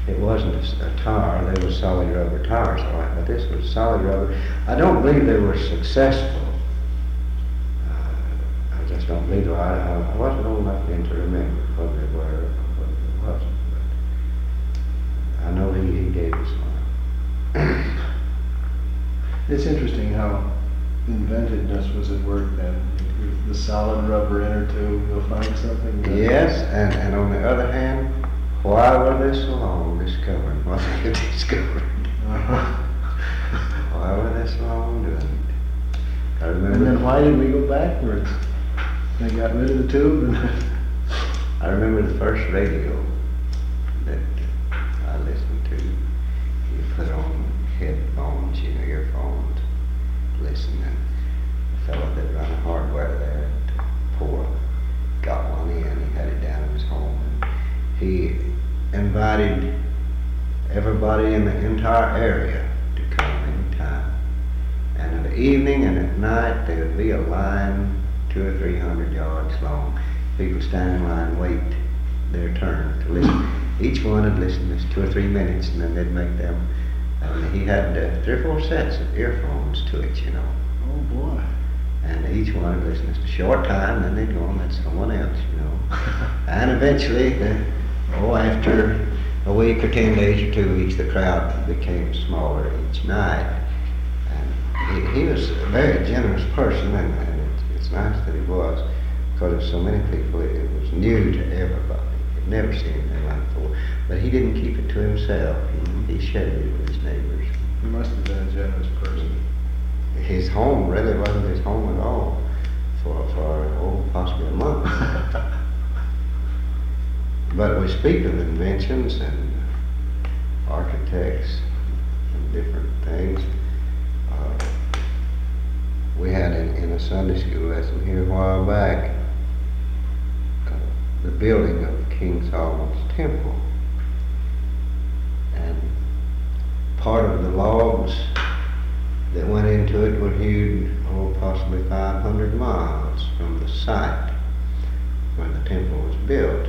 It wasn't a tar, they were solid rubber tires, all right, but this was solid rubber. I don't believe they were successful. I just don't believe they were. I wasn't old enough then to remember what they were or what it wasn't, but I know he gave us one. It's interesting how inventiveness was at work then. With the solid rubber inner tube, you'll find something. Yes, and on the other hand, why were they so long discovering what they had discovered? Why were they so long doing it? I remember. And then why did we go backwards? They got rid of the tube and I remember the first radio that I listened to. You put on headphones, earphones, listen, and the fellow that run the hardware there at Poor got one in. He had it down in his home. And he invited everybody in the entire area to come anytime. And in the evening and at night there would be a line 200 or 300 yards long. People standing in line wait their turn to listen. Each one would listen just 2 or 3 minutes, and then they'd make them. And he had 3 or 4 sets of earphones to it, Oh boy. And each one would listen just a short time, and then they'd go on to someone else, And eventually, after a week or 10 days or 2 weeks, the crowd became smaller each night. And he was a very generous person, and it's nice that he was, because of so many people. It was new to everybody. He'd never seen anything like it before. But he didn't keep it to himself. He shared it with his neighbors. He must have been a generous person. His home really wasn't his home at all for possibly a month. But we speak of inventions and architects and different things. We had in a Sunday school lesson here a while back the building of King Solomon's temple. And part of the logs that went into it were hewed, possibly 500 miles from the site where the temple was built.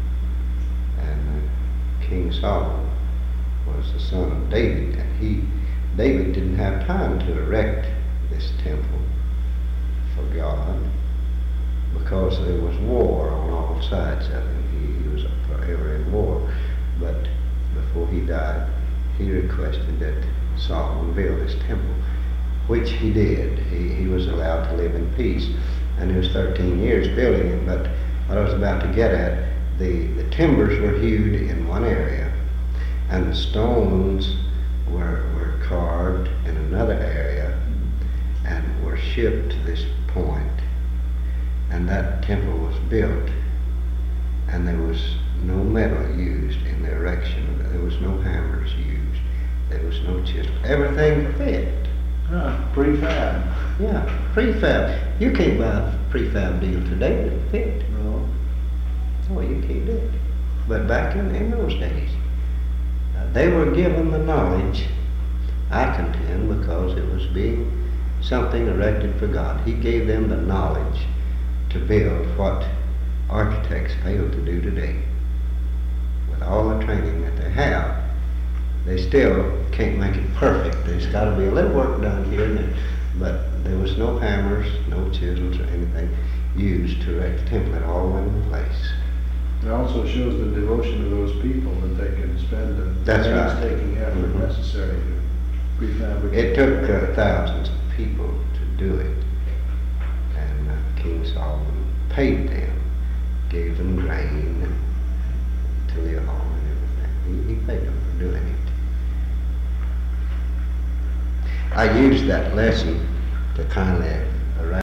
And King Solomon was the son of David, and David didn't have time to erect this temple for God because there was war on all sides of him. He was forever in war. But before he died, he requested that Solomon build this temple, which he did. He was allowed to live in peace, and he was 13 years building it. But what I was about to get at, the timbers were hewed in one area, and the stones were carved in another area and were shipped to this point. And that temple was built, and there was no metal used in the erection of it. There was no hammers used. There was no chisel. Everything fit. Prefab. Yeah, prefab. You can't buy a prefab deal today that fit. No. Oh, you can't do it. But back in those days, they were given the knowledge, I contend, because it was being something erected for God. He gave them the knowledge to build what architects fail to do today. With all the training that they have, they still can't make it perfect. There's got to be a little work done here and there. But there was no hammers, no chisels or anything used to erect the temple. It all went in place. It also shows the devotion of those people that they can spend the painstaking effort necessary to prefabricate. It took thousands of people to do it. And King Solomon paid them, gave them grain to live on and everything. He paid them for doing it. I used that lesson to kind of